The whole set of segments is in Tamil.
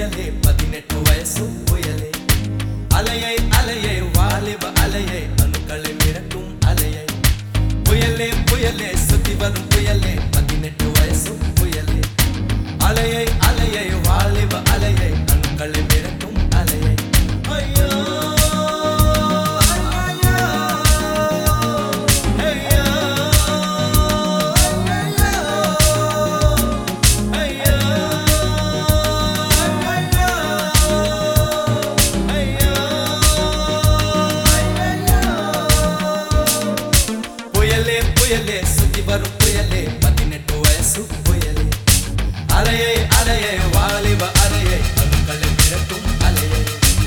புயலே 18 வயசு புயலே அலையை அலையை வாலிப அலையை அணுக்களை மிரட்டும் அலையை புயலே புயலே சுத்தி வரும் புயலே 18 வயசு புயலே அலையை அலையை வாலிப அலையை அணுக்களை மிரட்டும் அலையை ஐயோ புயலே சுத்தி வரும் புயலே 18 வயசு புயலே அலையை அலையை வாலிப அலையை அணுக்களை மிரட்டும் அலையை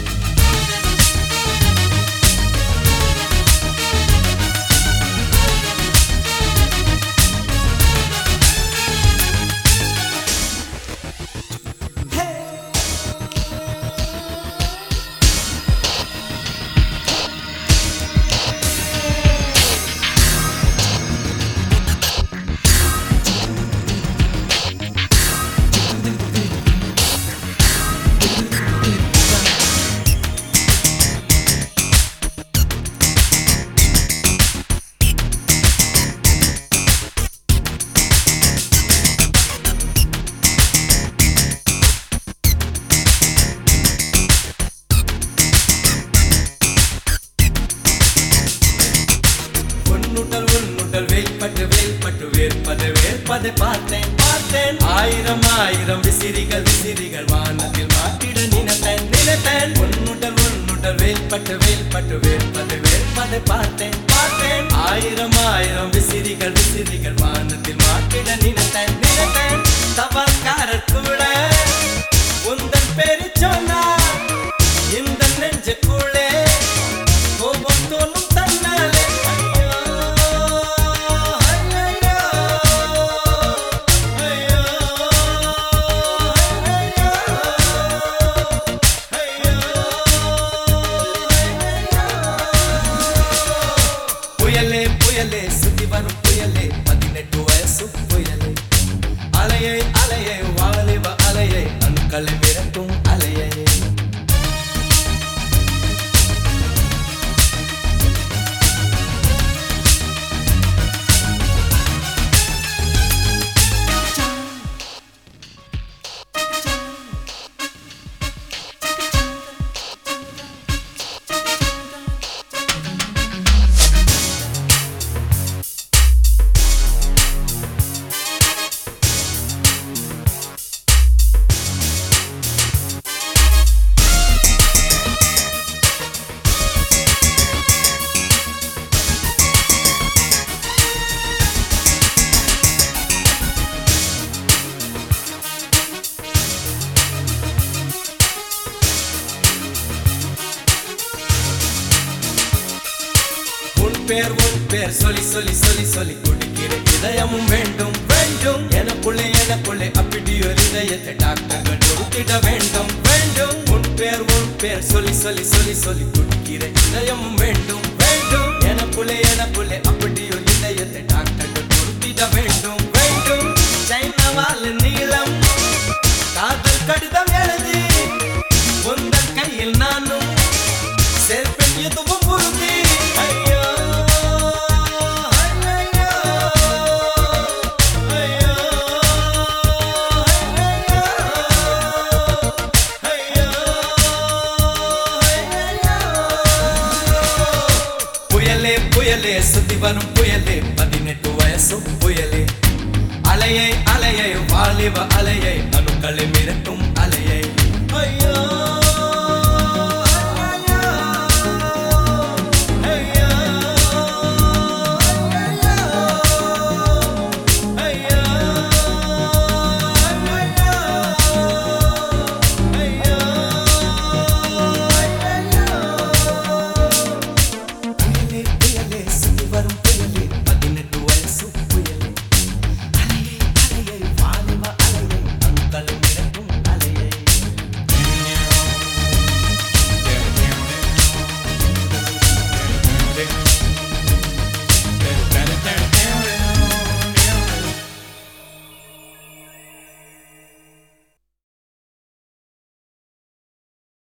வேற்பது பார்த்தேன் பார்த்தேன் ஆயிரம் ஆயிரம் விசிறிகள் விசிறிகள் வானத்தில் மாட்டிட நினைத்தேன் நினைத்தேன் உன்னுடல் வேல்பட்டு வேற்பது பார்த்தேன் பார்த்தேன் ஆயிரம் ஆயிரம் விசிறிகள் விசிறிகள் வானத்தில் மாட்டிட நினைத்தேன் நினைத்தேன் தபால்காரர் கூட உந்தன் பேரு சொன்னார் இந்த நெஞ்சுக்குள்ளே கோபம் தோணும் தன்னாலே புயலே சுத்தி வரும் புயலே 18 வயசு புயலே அலையை அலையை வாலிப அலையை அணுக்களை மிரட்டும் அலையை உன் பேர் சொல்லி சொல்லி சொல்லி சொல்லி குடிக்கிற இதயமும் வேண்டும் வேண்டும் எனக்குள்ளே அப்படி ஒரு இதயத்தை டாக்டர்கள் கொடுத்திட வேண்டும் வேண்டும் உன் பேர் சொல்லி சொல்லி சொல்லி சொல்லி குடிக்கிற இதயமும் வேண்டும் வேண்டும் எனக்குள்ளே அப்படி ஒரு இதயத்தை டாக்டர்கள் கொடுத்திட வேண்டும் வேண்டும் சைனவால் நீளம் காதல் கடிதம் எழுதி உந்தன் கையில் நானும் சேர்ப்பேன் எதுவும் உறுதி புயலே சுத்தி வரும் புயலே 18 வயசு புயலே அலையை அலையை வாலிப அலையை அணுக்களை மிரட்டும் அலையை ஐயோ